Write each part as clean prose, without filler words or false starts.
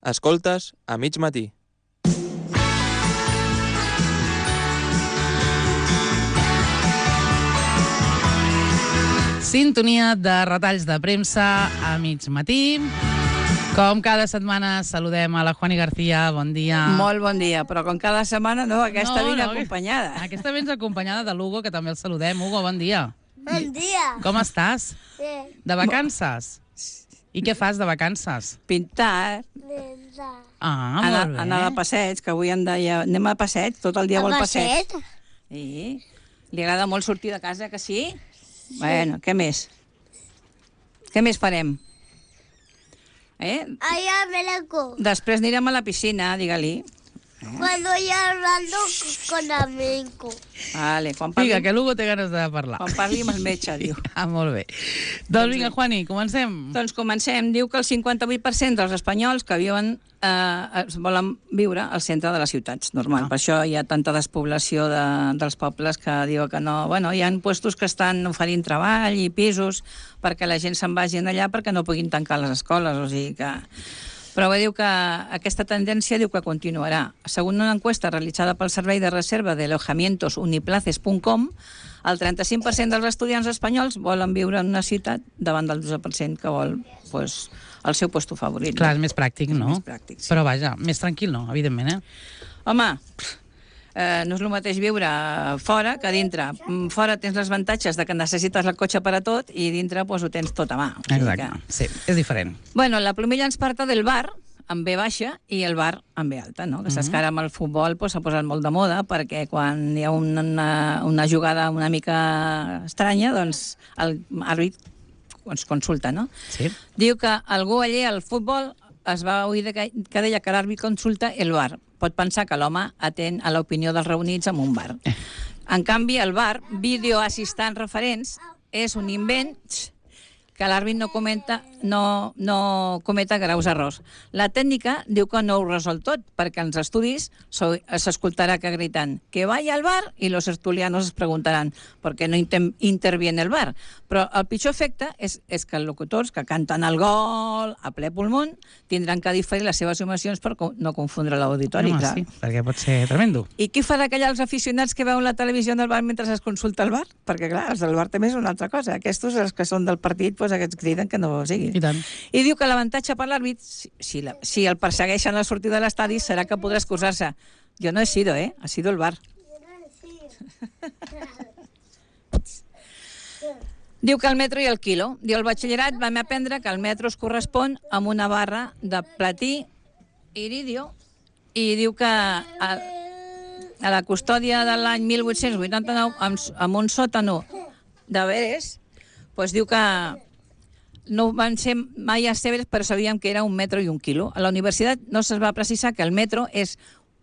Escoltes a mig matí. Sintonia de retalls de premsa a mig matí. Com cada setmana saludem a la Juani García, bon dia. Molt bon dia, però com cada setmana no, aquesta vinc acompanyada. Aquesta vens acompanyada de l'Hugo, que també el saludem. Hugo, bon dia. Bon dia. Com estàs? Bé. De vacances? I què fas de vacances? Pintar, Molt bé. anar de passeig, que avui em deia, anem a passeig, tot el dia vol passeig. passeig? Sí. Li agrada molt sortir de casa, que sí? Bueno, què més? Què més farem? Allá me la co. Després anirem a la piscina, digue-li. Cuando ya hablando con amigo. Vale, quan parli, Vinga, que l'Hugo té ganes de parlar. quan parli amb el metge, diu. Molt bé. Doncs vinga, Juani, comencem. Doncs comencem. Diu que el 58% dels espanyols que viuen volen viure al centre de les ciutats, normal. Per això hi ha tanta despoblació dels pobles que diu que no... Bueno, hi ha puestos que estan oferint treball i pisos perquè la gent se'n vagi allà perquè no puguin tancar les escoles, o sigui que... Però diu que aquesta tendència diu que continuarà. Segons una encuesta realitzada pel Servei de Reserva de Alojamientos Uniplaces.com, el 35% dels estudiants espanyols volen viure en una ciutat davant del 12% que vol el seu lloc favorit. Clar, és més pràctic, no? Més pràctic, sí. Però vaja, més tranquil no, evidentment, Home, no és el mateix viure fora que dintre. Fora tens els avantatges de que necessites el cotxe per a tot i dintre ho tens tot a mà. Exacte, sí, és diferent. Bueno, la plomilla ens parla del bar, amb B baixa, i el bar amb B alta, no? Que saps que ara amb el futbol s'ha posat molt de moda, perquè quan hi ha una jugada una mica estranya, doncs l'àrbit ens consulta, no? Sí. Diu que algú allà al futbol es va oir que deia que l'àrbit consulta el bar. Pot pensar que l'home atén a l'opinió dels reunits en un bar. En canvi, el bar, vídeo assistant referents, és un invent que l'àrbit no cometa graus errors. La tècnica diu que no ho resol tot, perquè en els estudis s'escoltarà que griten que vaya al bar i los tertulianos es preguntaran per què no interviene el bar. Però el pitjor efecte és que els locutors que canten el gol a ple pulmó tindran que diferir les seves emocions per no confondre l'auditori. Home, sí, perquè pot ser tremendo. I qui farà callar els aficionats que veuen la televisió del bar mentre es consulta el bar? Perquè, clar, els del bar també és una altra cosa. Aquests, els que són del partit, doncs aquests criden que no siguin. I tant. I diu que l'avantatge per l'àrbit, si el persegueixen a la sortida de l'estadi, serà que podrà excusar-se. Jo no he sido, ha sido el bar. Diu que el metro i el quilo. Diu, al batxillerat vam aprendre que el metro es correspon amb una barra de platí iridio, i diu que a la custòdia de l'any 1889, amb un sòtano de veres, doncs diu que no van ser mai severes, però sabíem que era un metro i un quilo. A la universitat no se'ls va precisar que el metro és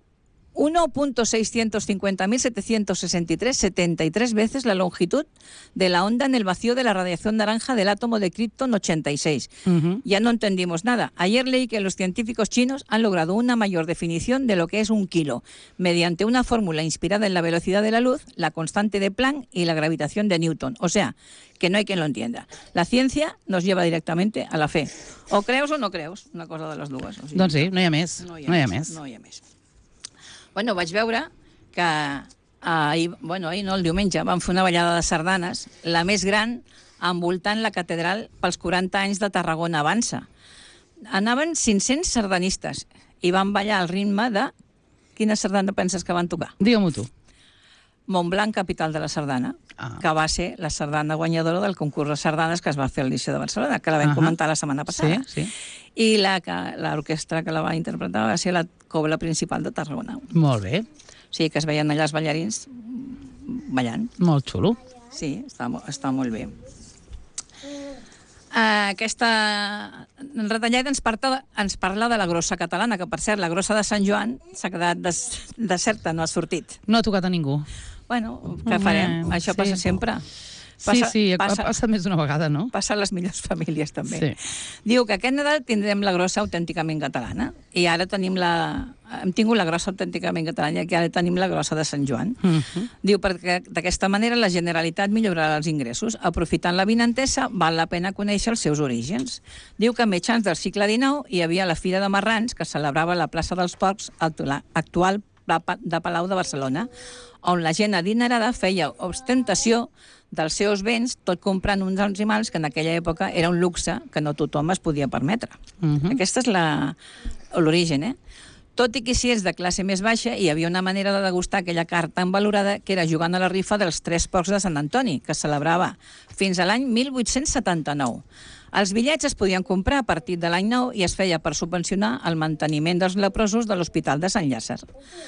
1.650.763, 73 veces la longitud de la onda en el vacío de la radiación naranja del átomo de Krypton 86. Ya no entendimos nada. Ayer leí que los científicos chinos han logrado una mayor definición de lo que es un kilo, mediante una fórmula inspirada en la velocidad de la luz, la constante de Planck y la gravitación de Newton. O sea, que no hay quien lo entienda. La ciencia nos lleva directamente a la fe. O creus o no creus, una cosa de les dues. O sigui, Doncs sí, no hi ha més. No hi ha més. Bueno, vaig veure que ahir no, el diumenge vam fer una ballada de sardanes, la més gran, envoltant la catedral pels 40 anys de Tarragona Avança. Anaven 500 sardanistes i van ballar al ritme de... Quina sardana penses que van tocar? Digue-m'ho tu. Montblanc, capital de la sardana, que va ser la sardana guanyadora del concurs de sardanes que es va fer al Liceu de Barcelona, que la vam comentar la setmana passada. Sí. I l'orquestra que la va interpretar va ser la cobla principal de Tarragona. Molt bé. O sigui que es veien allà els ballarins ballant. Molt xulo. Sí, està molt bé. Aquesta retallada ens parla de la grossa catalana, que per cert, la grossa de Sant Joan s'ha quedat deserta, no ha sortit. No ha tocat a ningú. Bueno, què farem? Això passa sempre. Sí, ha passat més d'una vegada, no? Passa a les millors famílies, també. Sí. Diu que aquest Nadal tindrem la grossa autènticament catalana. I ara tenim hem tingut la grossa autènticament catalana, que ara tenim la grossa de Sant Joan. Diu, perquè d'aquesta manera la Generalitat millorarà els ingressos. Aprofitant la vinentesa, val la pena conèixer els seus orígens. Diu que a mitjans del segle XIX hi havia la Fira de Marrans, que celebrava a la plaça dels Porcs, actual de Palau de Barcelona, on la gent adinerada feia ostentació dels seus béns, tot comprant uns animals que en aquella època era un luxe que no tothom es podia permetre. Aquesta és l'origen, eh? Tot i que si és de classe més baixa, hi havia una manera de degustar aquella carn tan valorada que era jugant a la rifa dels 3 porcs de Sant Antoni, que es celebrava fins a l'any 1879. Els bitllets es podien comprar a partir de l'any 9 i es feia per subvencionar el manteniment dels leprosos de l'Hospital de Sant Llàtzer.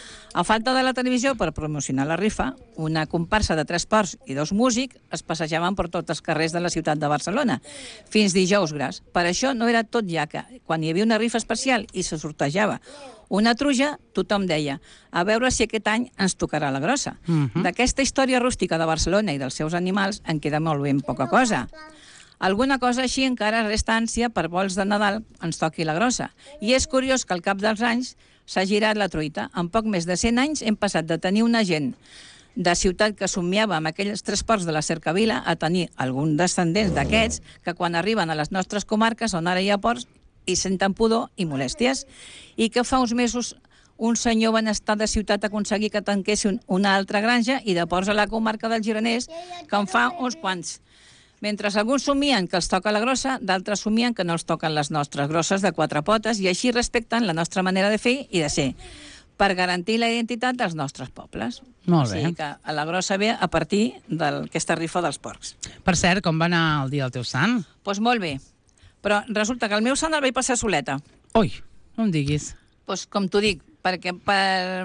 A falta de la televisió per promocionar la rifa, una comparsa de 3 porcs i 2 músics es passejaven per tots els carrers de la ciutat de Barcelona, fins dijous gras. Per això no era tot ja que, quan hi havia una rifa especial i se sortejava una truja, tothom deia, a veure si aquest any ens tocarà la grossa. D'aquesta història rústica de Barcelona i dels seus animals en queda molt ben poca cosa. Alguna cosa així encara resta ànsia per vols de Nadal ens toqui la grossa. I és curiós que al cap dels anys s'ha girat la truita. En poc més de 100 anys hem passat de tenir una gent de ciutat que somiava amb aquells 3 porcs de la Cercavila a tenir alguns descendents d'aquests que quan arriben a les nostres comarques on ara hi ha porcs hi senten pudor i molèsties. I que fa uns mesos un senyor benestar de ciutat aconseguir que tanquessin una altra granja i de porcs a la comarca del Gironès que en fa uns quants. Mentre alguns somien que els toca la grossa, d'altres somien que no els toquen les nostres grosses de 4 potes i així respecten la nostra manera de fer i de ser, per garantir la identitat dels nostres pobles. Molt bé. O sigui que a la grossa ve a partir d'aquesta rifa dels porcs. Per cert, com va anar el dia del teu sant? Doncs molt bé. Però resulta que el meu sant el vaig passar soleta. Ui, no em diguis. Doncs com t'ho dic, perquè per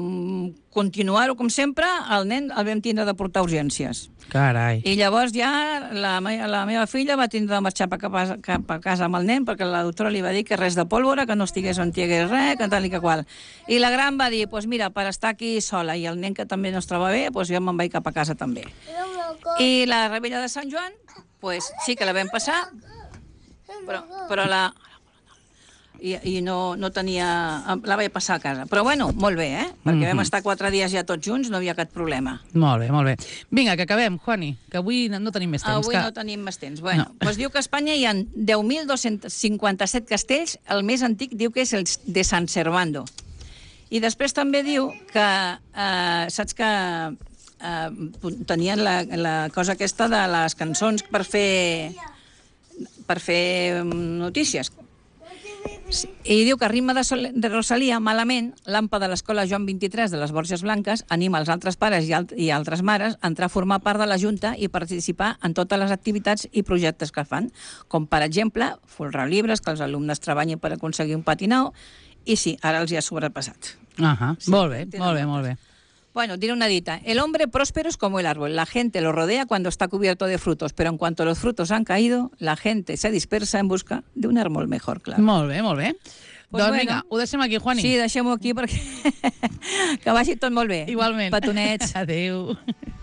continuar-ho com sempre, el nen el vam tindre de portar urgències. Carai. I llavors ja la meva filla va tindre de marxar cap a casa amb el nen perquè la doctora li va dir que res de pólvora, que no estigués on hi hagués res, que tal i que qual. I la gran va dir, doncs mira, per estar aquí sola i el nen que també no es troba bé, doncs jo me'n vaig cap a casa també. I la rebella de Sant Joan, doncs sí que la vam passar, però i no tenia... La vaig passar a casa. Però bueno, molt bé, eh? Perquè vam estar 4 dies ja tots junts, no havia cap problema. Molt bé, molt bé. Vinga, que acabem, Juani, que avui no tenim més temps. Avui no tenim més temps. Bueno, doncs diu que a Espanya hi ha 10.257 castells, el més antic diu que és el de San Servando. I després també diu que, saps que tenien la cosa aquesta de les cançons per fer notícies. I diu que a ritme de Rosalia, malament, l'AMPA de l'Escola Joan 23 de les Borges Blanques anima els altres pares i altres mares a entrar a formar part de la Junta i participar en totes les activitats i projectes que fan, com per exemple folrar llibres, que els alumnes treballin per aconseguir un pati nou, i sí, ara els hi ha sobrepassat. Sí, molt bé, molt bé, molt bé. Bueno, tiene una dita. El hombre próspero es como el árbol. La gente lo rodea cuando está cubierto de frutos, pero en cuanto los frutos han caído, la gente se dispersa en busca de un árbol mejor, claro. Molt bé, molt bé. Pues doncs bueno, vinga, ho deixem aquí, Juani. Sí, deixem-ho aquí perquè que vagi tot molt bé. Igualment. Petonets. Adéu.